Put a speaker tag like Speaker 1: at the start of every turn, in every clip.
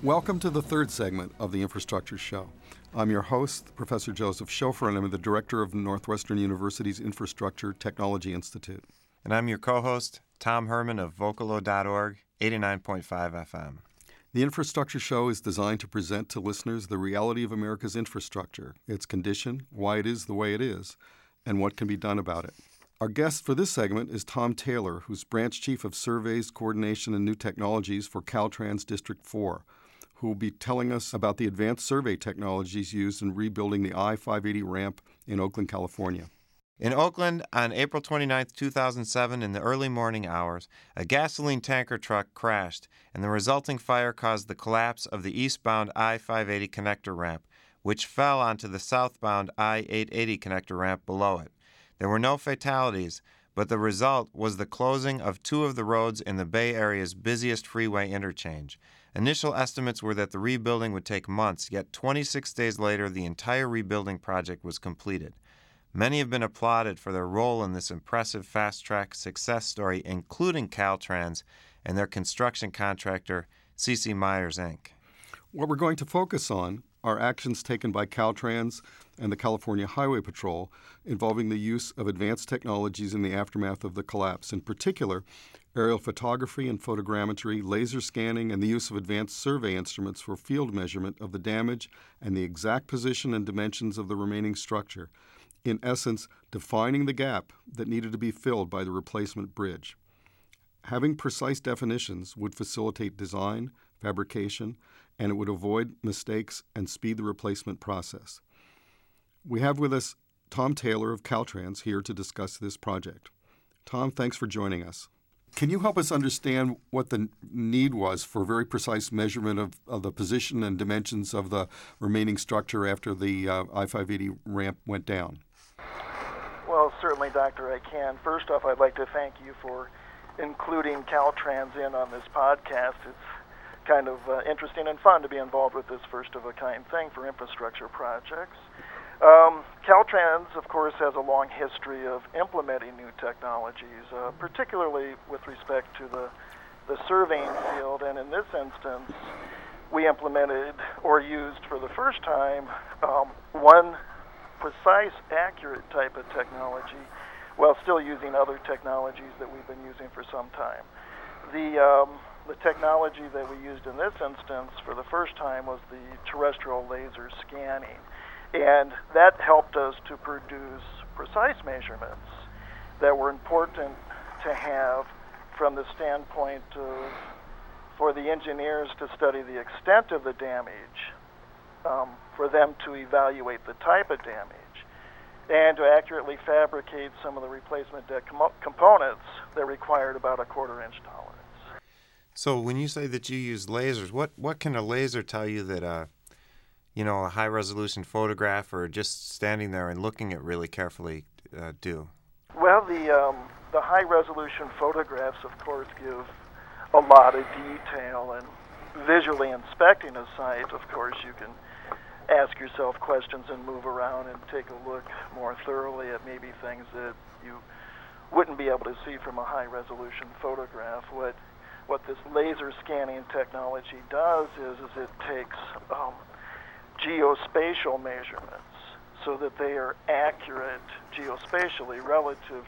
Speaker 1: Welcome to the third segment of the Infrastructure Show. I'm your host, Professor Joseph Schofer, and I'm the director of Northwestern University's Infrastructure Technology Institute.
Speaker 2: And I'm your co-host, Tom Herman of Vocalo.org, 89.5 FM.
Speaker 1: The Infrastructure Show is designed to present to listeners the reality of America's infrastructure, its condition, why it is the way it is, and what can be done about it. Our guest for this segment is Tom Taylor, who's Branch Chief of Surveys, Coordination, and New Technologies for Caltrans District 4, who will be telling us about the advanced survey technologies used in rebuilding the I-580 ramp in Oakland, California.
Speaker 2: In Oakland, on April 29, 2007, in the early morning hours, a gasoline tanker truck crashed, and the resulting fire caused the collapse of the eastbound I-580 connector ramp, which fell onto the southbound I-880 connector ramp below it. There were no fatalities, but the result was the closing of two of the roads in the Bay Area's busiest freeway interchange. Initial estimates were that the rebuilding would take months, yet 26 days later, the entire rebuilding project was completed. Many have been applauded for their role in this impressive fast-track success story, including Caltrans and their construction contractor, C.C. Myers, Inc.
Speaker 1: What we're going to focus on are actions taken by Caltrans and the California Highway Patrol involving the use of advanced technologies in the aftermath of the collapse. In particular, aerial photography and photogrammetry, laser scanning, and the use of advanced survey instruments for field measurement of the damage and the exact position and dimensions of the remaining structure. In essence, defining the gap that needed to be filled by the replacement bridge. Having precise definitions would facilitate design, fabrication, and it would avoid mistakes and speed the replacement process. We have with us Tom Taylor of Caltrans here to discuss this project. Tom, thanks for joining us. Can you help us understand what the need was for very precise measurement of the position and dimensions of the remaining structure after the I-580 ramp went down?
Speaker 3: Well, certainly, Doctor, I can. First off, I'd like to thank you for including Caltrans in on this podcast. It's kind of interesting and fun to be involved with this first-of-a-kind thing for infrastructure projects. Caltrans, of course, has a long history of implementing new technologies, particularly with respect to the surveying field. And in this instance, we implemented or used for the first time one precise, accurate type of technology while still using other technologies that we've been using for some time. The technology that we used in this instance for the first time was the terrestrial laser scanning. And that helped us to produce precise measurements that were important to have from the standpoint of, for the engineers to study the extent of the damage, for them to evaluate the type of damage, and to accurately fabricate some of the replacement deck components that required about a 1/4 inch tolerance.
Speaker 2: So when you say that you use lasers, what can a laser tell you that a high-resolution photograph or just standing there and looking at really carefully do?
Speaker 3: Well, the high-resolution photographs, of course, give a lot of detail, and visually inspecting a site, of course, you can ask yourself questions and move around and take a look more thoroughly at maybe things that you wouldn't be able to see from a high-resolution photograph. What this laser scanning technology does is it takes geospatial measurements so that they are accurate geospatially relative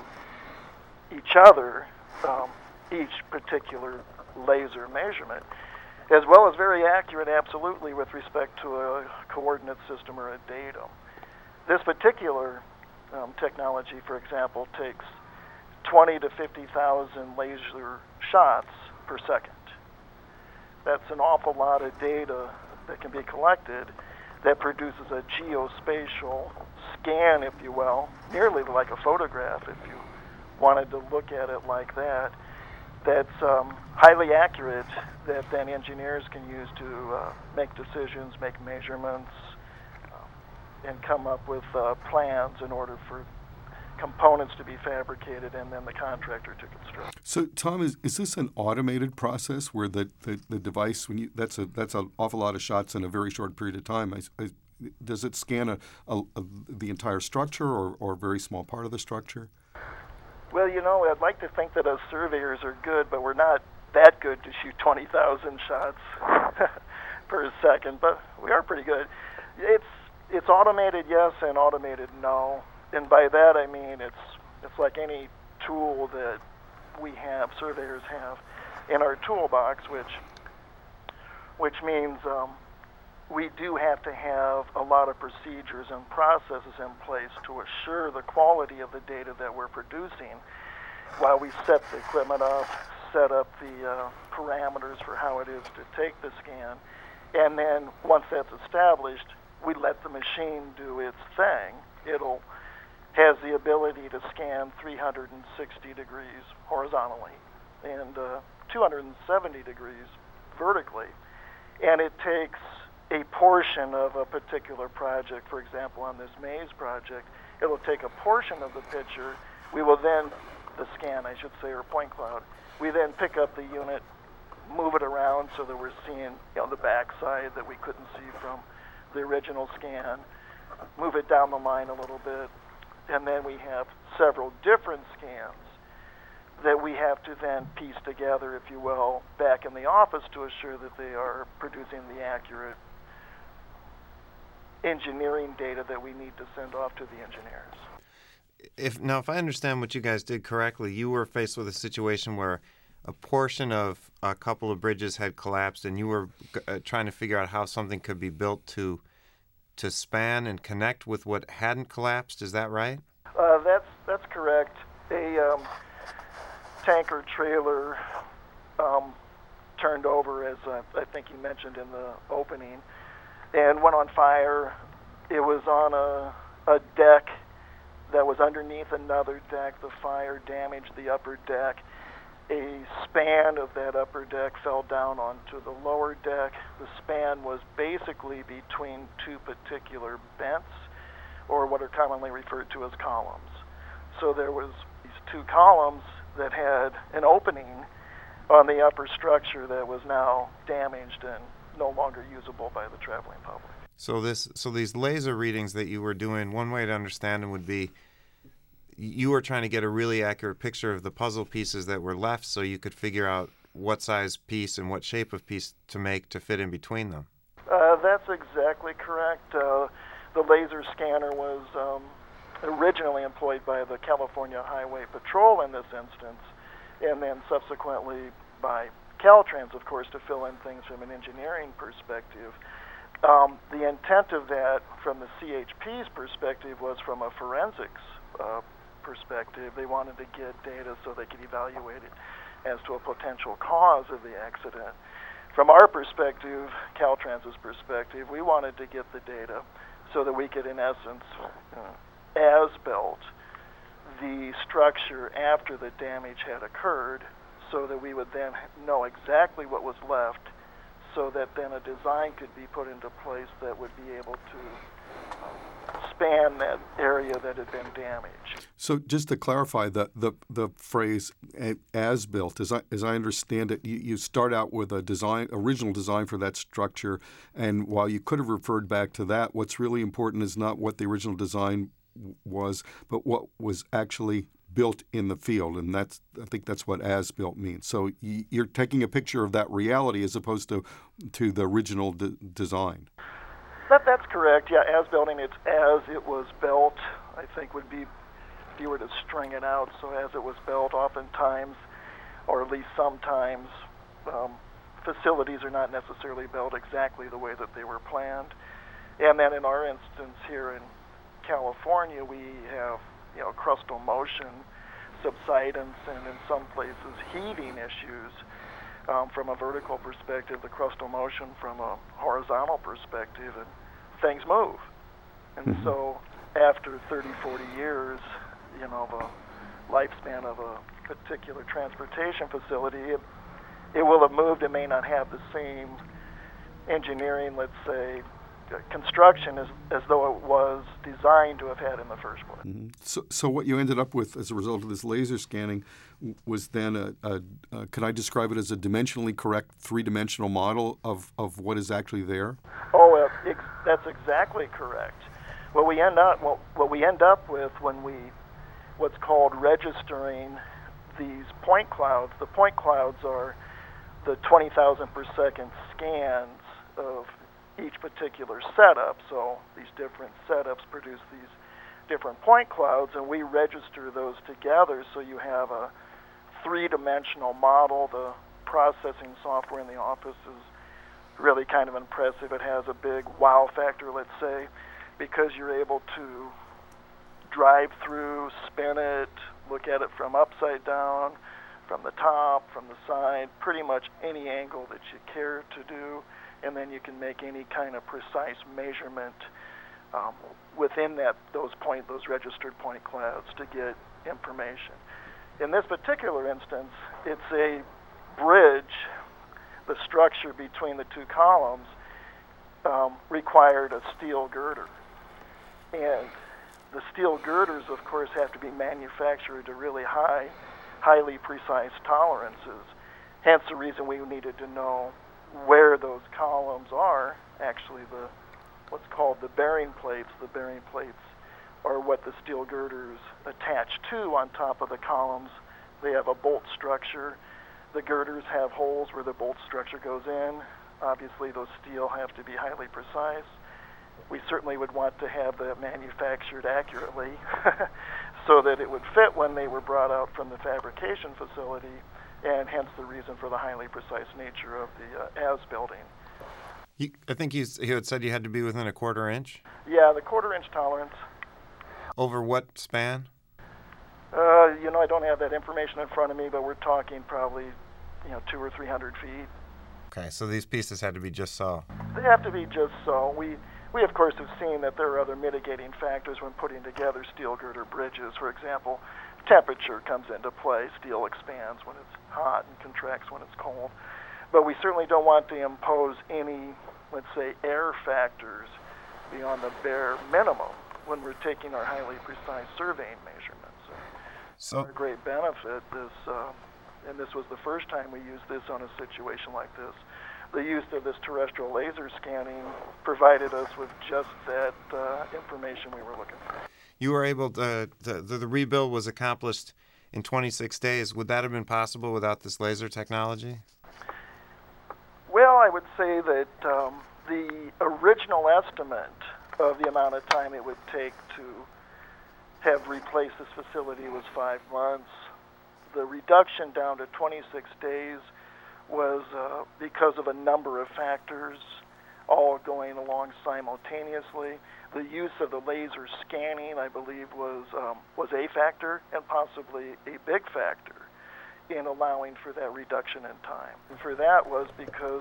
Speaker 3: to each other, each particular laser measurement, as well as very accurate absolutely with respect to a coordinate system or a datum. This particular technology, for example, takes 20 to 50,000 laser shots per second. That's an awful lot of data that can be collected that produces a geospatial scan, if you will, nearly like a photograph if you wanted to look at it like that. That's highly accurate that then engineers can use to make decisions, make measurements, and come up with plans in order for components to be fabricated and then the contractor to construct.
Speaker 1: So, Tom, is this an automated process where the device, that's an awful lot of shots in a very short period of time? Does it scan the entire structure or a very small part of the structure?
Speaker 3: Well, I'd like to think that us surveyors are good, but we're not that good to shoot 20,000 shots per second, but we are pretty good. It's automated, yes, and automated, no. And by that I mean it's like any tool that we have, surveyors have, in our toolbox, which means we do have to have a lot of procedures and processes in place to assure the quality of the data that we're producing while we set the equipment up, set up the parameters for how it is to take the scan, and then once that's established, we let the machine do its thing. It'll has the ability to scan 360 degrees horizontally and 270 degrees vertically. And it takes a portion of a particular project. For example, on this maze project, it will take a portion of the picture. We will then, the scan, I should say, or point cloud, we then pick up the unit, move it around so that we're seeing the backside that we couldn't see from the original scan, move it down the line a little bit, and then we have several different scans that we have to then piece together, if you will, back in the office to assure that they are producing the accurate engineering data that we need to send off to the engineers.
Speaker 2: If I understand what you guys did correctly, you were faced with a situation where a portion of a couple of bridges had collapsed, and you were trying to figure out how something could be built to span and connect with what hadn't collapsed. Is that right?
Speaker 3: That's correct. A tanker trailer turned over, as I think you mentioned in the opening, and went on fire. It was on a deck that was underneath another deck. The fire damaged the upper deck. A span of that upper deck fell down onto the lower deck. The span was basically between two particular vents, or what are commonly referred to as columns. So there was these two columns that had an opening on the upper structure that was now damaged and no longer usable by the traveling public.
Speaker 2: So these laser readings that you were doing, one way to understand them would be you were trying to get a really accurate picture of the puzzle pieces that were left so you could figure out what size piece and what shape of piece to make to fit in between them.
Speaker 3: That's exactly correct. The laser scanner was originally employed by the California Highway Patrol in this instance, and then subsequently by Caltrans, of course, to fill in things from an engineering perspective. The intent of that from the CHP's perspective was from a forensics perspective. They wanted to get data so they could evaluate it as to a potential cause of the accident. From our perspective, Caltrans's perspective, we wanted to get the data so that we could, in essence, as-built the structure after the damage had occurred, so that we would then know exactly what was left, so that then a design could be put into place that would be able to span that area that had been damaged.
Speaker 1: So just to clarify, the phrase "as built," as I understand it, you start out with a original design for that structure, and while you could have referred back to that, what's really important is not what the original design was, but what was actually built in the field, and I think that's what "as built" means. So you're taking a picture of that reality as opposed to the original design.
Speaker 3: That's correct. Yeah, as building, it's as it was built, I think would be, if you were to string it out, so as it was built, oftentimes, or at least sometimes, facilities are not necessarily built exactly the way that they were planned. And then in our instance here in California, we have crustal motion, subsidence, and in some places heaving issues. From a vertical perspective, the crustal motion from a horizontal perspective, and things move. And so after 30, 40 years, the lifespan of a particular transportation facility, it will have moved. It may not have the same engineering, let's say, construction as though it was designed to have had in the first place.
Speaker 1: So what you ended up with as a result of this laser scanning was then could I describe it as a dimensionally correct three-dimensional model of what is actually there?
Speaker 3: Oh, that's exactly correct. What we end up with when what's called registering these point clouds. The point clouds are the 20,000 per second scans of each particular setup. So these different setups produce these different point clouds, and we register those together so you have a three-dimensional model. The processing software in the office is really kind of impressive. It has a big wow factor, let's say, because you're able to drive through, spin it, look at it from upside down, from the top, from the side, pretty much any angle that you care to do, and then you can make any kind of precise measurement within those registered point clouds to get information. In this particular instance, it's a bridge. The structure between the two columns required a steel girder, and the steel girders, of course, have to be manufactured to really highly precise tolerances. Hence the reason we needed to know where those columns are. Actually, what's called the bearing plates. The bearing plates are what the steel girders attach to on top of the columns. They have a bolt structure. The girders have holes where the bolt structure goes in. Obviously, those steel have to be highly precise. We certainly would want to have that manufactured accurately so that it would fit when they were brought out from the fabrication facility, and hence the reason for the highly precise nature of the as building.
Speaker 2: I think he had said you had to be within a quarter inch?
Speaker 3: Yeah, the quarter-inch tolerance.
Speaker 2: Over what span?
Speaker 3: I don't have that information in front of me, but we're talking probably, 200 or 300 feet.
Speaker 2: Okay, so these pieces had to be just so.
Speaker 3: They have to be just so. We of course have seen that there are other mitigating factors when putting together steel girder bridges. For example, temperature comes into play. Steel expands when it's hot and contracts when it's cold. But we certainly don't want to impose any, let's say, air factors beyond the bare minimum when we're taking our highly precise surveying measurements.
Speaker 2: So,
Speaker 3: a great benefit, and this was the first time we used this on a situation like this. The use of this terrestrial laser scanning provided us with just that information we were looking for.
Speaker 2: You were able to, the rebuild was accomplished in 26 days. Would that have been possible without this laser technology?
Speaker 3: Well, I would say that the original estimate of the amount of time it would take to have replaced this facility was 5 months. The reduction down to 26 days was because of a number of factors all going along simultaneously. The use of the laser scanning, I believe, was a factor and possibly a big factor in allowing for that reduction in time. And for that was because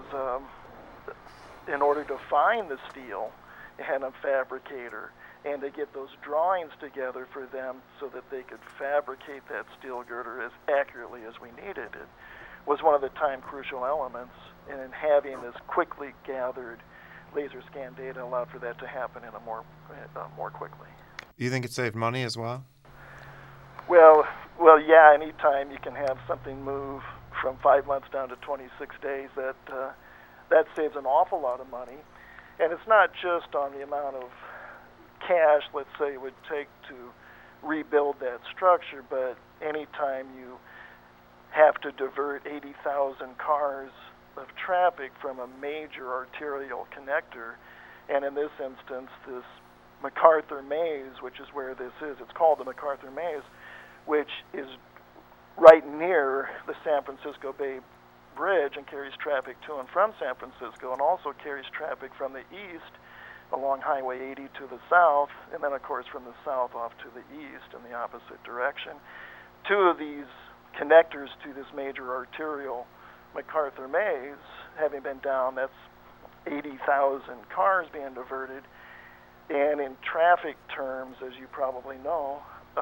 Speaker 3: in order to find the steel and a fabricator and to get those drawings together for them so that they could fabricate that steel girder as accurately as we needed it was one of the time-crucial elements, and having this quickly gathered laser scan data allowed for that to happen in more quickly.
Speaker 2: You think it saved money as well?
Speaker 3: Well, yeah. Anytime you can have something move from 5 months down to 26 days, that saves an awful lot of money, and it's not just on the amount of cash, let's say, it would take to rebuild that structure, but anytime you have to divert 80,000 cars of traffic from a major arterial connector, and in this instance, this MacArthur Maze, which is where this is, it's called the MacArthur Maze, which is right near the San Francisco Bay Bridge and carries traffic to and from San Francisco, and also carries traffic from the east along Highway 80 to the south, and then, of course, from the south off to the east in the opposite direction. Two of these connectors to this major arterial MacArthur Maze having been down, that's 80,000 cars being diverted, and in traffic terms, as you probably know,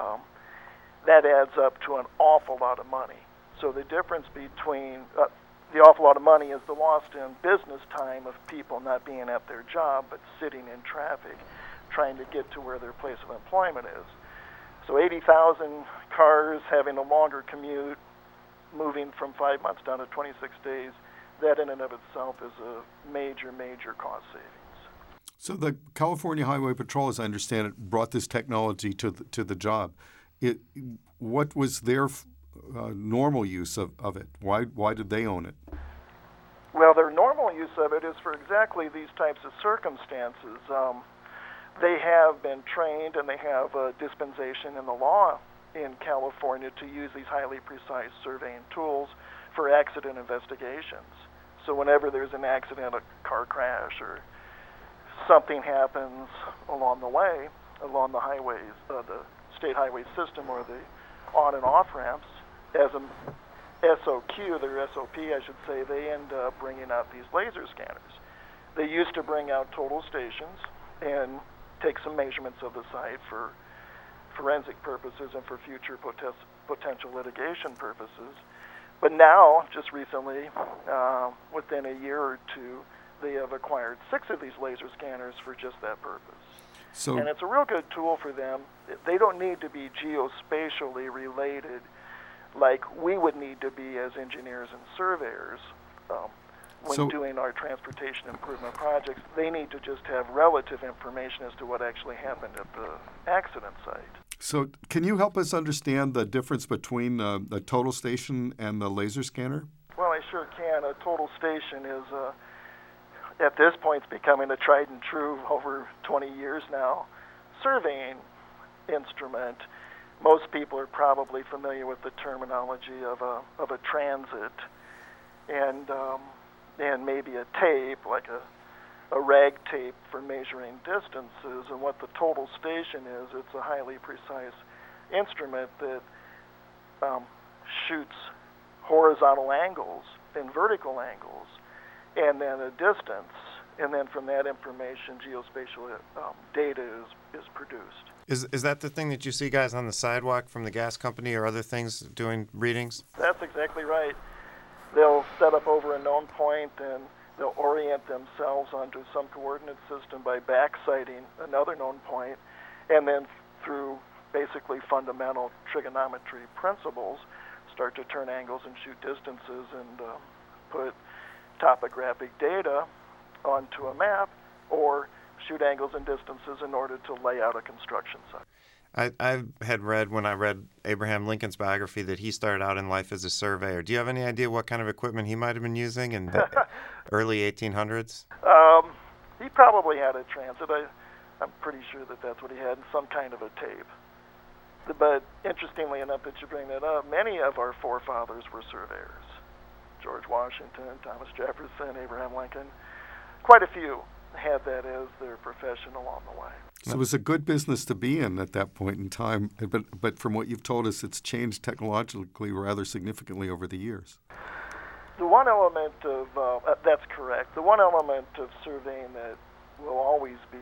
Speaker 3: that adds up to an awful lot of money. So the difference between the awful lot of money is the lost in business time of people not being at their job but sitting in traffic trying to get to where their place of employment is. So 80,000 cars having a longer commute, moving from 5 months down to 26 days, that in and of itself is a major, major cost savings.
Speaker 1: So the California Highway Patrol, as I understand it, brought this technology to the job. What was their normal use of it? Why did they own it?
Speaker 3: Well, their normal use of it is for exactly these types of circumstances. They have been trained and they have a dispensation in the law in California to use these highly precise surveying tools for accident investigations. So whenever there's an accident, a car crash, or something happens along the way, along the highways, the state highway system or the on and off ramps, as a SOQ, their SOP, I should say, they end up bringing out these laser scanners. They used to bring out total stations and take some measurements of the site for forensic purposes and for future potential litigation purposes. But now, just recently, within a year or two, they have acquired 6 of these laser scanners for just that purpose. And it's a real good tool for them. They don't need to be geospatially related like we would need to be as engineers and surveyors when doing our transportation improvement projects. They need to just have relative information as to what actually happened at the accident site.
Speaker 1: So can you help us understand the difference between the total station and the laser scanner?
Speaker 3: Well, I sure can. A total station is, at this point, it's becoming a tried and true over 20 years now surveying instrument. Most people are probably familiar with the terminology of a transit and maybe a tape, like a rag tape for measuring distances. And what the total station is, it's a highly precise instrument that shoots horizontal angles and vertical angles, and then a distance. And then from that information, geospatial data is produced.
Speaker 2: Is that the thing that you see guys on the sidewalk from the gas company or other things doing readings?
Speaker 3: That's exactly right. They'll set up over a known point and they'll orient themselves onto some coordinate system by backsighting another known point, and then through basically fundamental trigonometry principles start to turn angles and shoot distances and put topographic data onto a map or shoot angles and distances in order to lay out a construction site.
Speaker 2: I had read, when I read Abraham Lincoln's biography, that he started out in life as a surveyor. Do you have any idea what kind of equipment he might have been using in the early 1800s?
Speaker 3: He probably had a transit. I'm pretty sure that that's what he had, some kind of a tape. But interestingly enough that you bring that up, many of our forefathers were surveyors. George Washington, Thomas Jefferson, Abraham Lincoln. Quite a few had that as their profession along the way.
Speaker 1: So it was a good business to be in at that point in time, but from what you've told us, it's changed technologically rather significantly over the years.
Speaker 3: The one element of, that's correct, the one element of surveying that will always be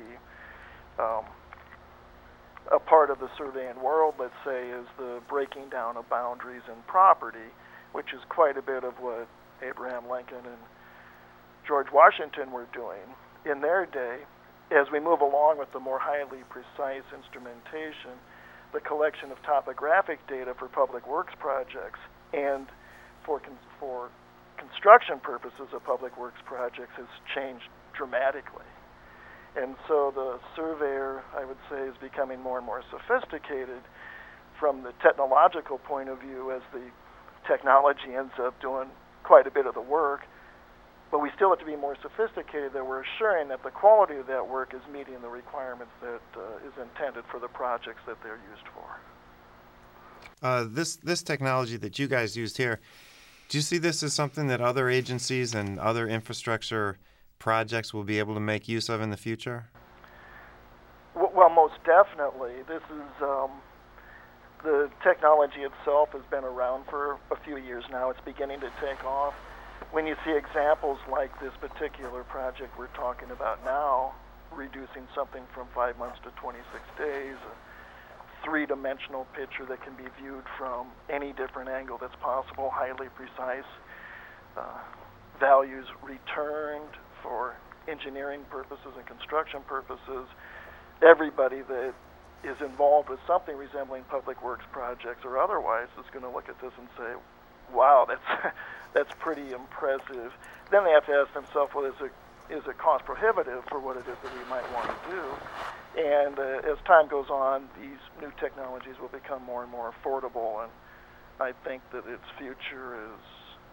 Speaker 3: a part of the surveying world, let's say, is the breaking down of boundaries and property, which is quite a bit of what Abraham Lincoln and George Washington were doing in their day. As we move along with the more highly precise instrumentation, the collection of topographic data for public works projects and for construction purposes of public works projects has changed dramatically. And so the surveyor, I would say, is becoming more and more sophisticated from the technological point of view as the technology ends up doing quite a bit of the work. But we still have to be more sophisticated that we're assuring that the quality of that work is meeting the requirements that is intended for the projects that they're used for.
Speaker 2: This technology that you guys used here, do you see this as something that other agencies and other infrastructure projects will be able to make use of in the future?
Speaker 3: Well, most definitely. This is the technology itself has been around for a few years now. It's beginning to take off. When you see examples like this particular project we're talking about now, reducing something from 5 months to 26 days, a three-dimensional picture that can be viewed from any different angle that's possible, highly precise, values returned for engineering purposes and construction purposes. Everybody that is involved with something resembling public works projects or otherwise is going to look at this and say, wow, that's pretty impressive. Then they have to ask themselves, well, is it cost prohibitive for what it is that we might want to do? And as time goes on, these new technologies will become more and more affordable, and I think that its future is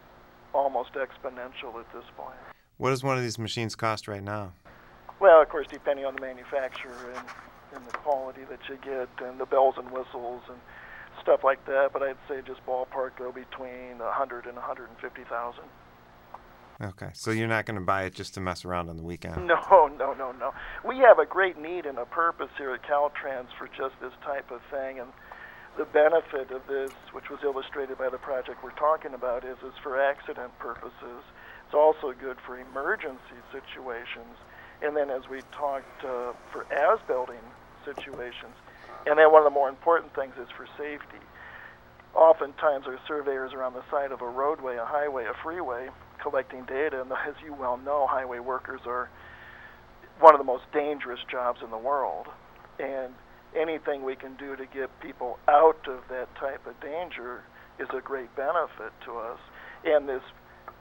Speaker 3: almost exponential at this point.
Speaker 2: What does one of these machines cost right now?
Speaker 3: Well, of course, depending on the manufacturer and the quality that you get and the bells and whistles and stuff like that, but I'd say just ballpark go between 100 and 150,000.
Speaker 2: Okay, so you're not going to buy it just to mess around on the weekend?
Speaker 3: No. We have a great need and a purpose here at Caltrans for just this type of thing, and the benefit of this, which was illustrated by the project we're talking about, is for accident purposes. It's also good for emergency situations, and then as we talked, for as-building situations. And then one of the more important things is for safety. Oftentimes our surveyors are on the side of a roadway, a highway, a freeway, collecting data, and as you well know, highway workers are one of the most dangerous jobs in the world. And anything we can do to get people out of that type of danger is a great benefit to us. And this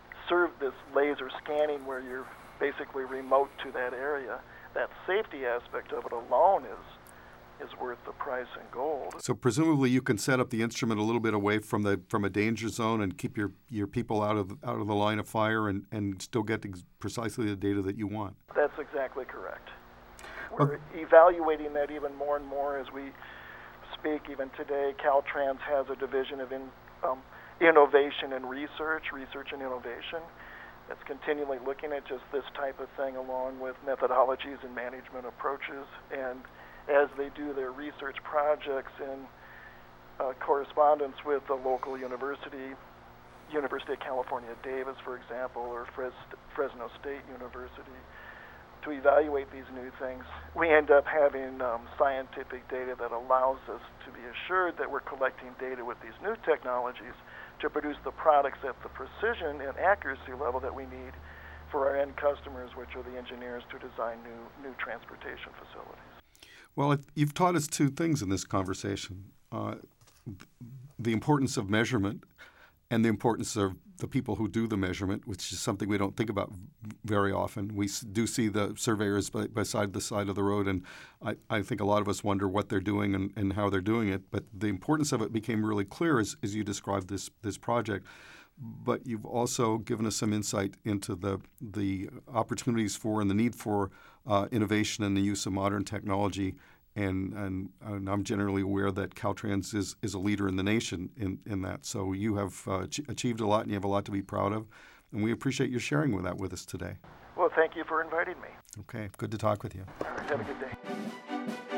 Speaker 3: laser scanning where you're basically remote to that area, that safety aspect of it alone is worth the price in gold.
Speaker 1: So presumably you can set up the instrument a little bit away from a danger zone and keep your people out of the line of fire and still get precisely the data that you want.
Speaker 3: That's exactly correct. We're evaluating that even more and more as we speak. Even today, Caltrans has a division of innovation and research and innovation that's continually looking at just this type of thing along with methodologies and management approaches. And as they do their research projects in correspondence with the local University of California, Davis, for example, or Fresno State University, to evaluate these new things, we end up having scientific data that allows us to be assured that we're collecting data with these new technologies to produce the products at the precision and accuracy level that we need for our end customers, which are the engineers to design new transportation facilities.
Speaker 1: Well, you've taught us two things in this conversation. The importance of measurement and the importance of the people who do the measurement, which is something we don't think about very often. We do see the surveyors beside the side of the road, and I think a lot of us wonder what they're doing and how they're doing it. But the importance of it became really clear as you described this project. But you've also given us some insight into the opportunities for and the need for innovation and the use of modern technology. And I'm generally aware that Caltrans is a leader in the nation in that. So you have achieved a lot, and you have a lot to be proud of. And we appreciate you sharing that with us today.
Speaker 3: Well, thank you for inviting me.
Speaker 1: Okay, good to talk with you.
Speaker 3: All right, have a good day.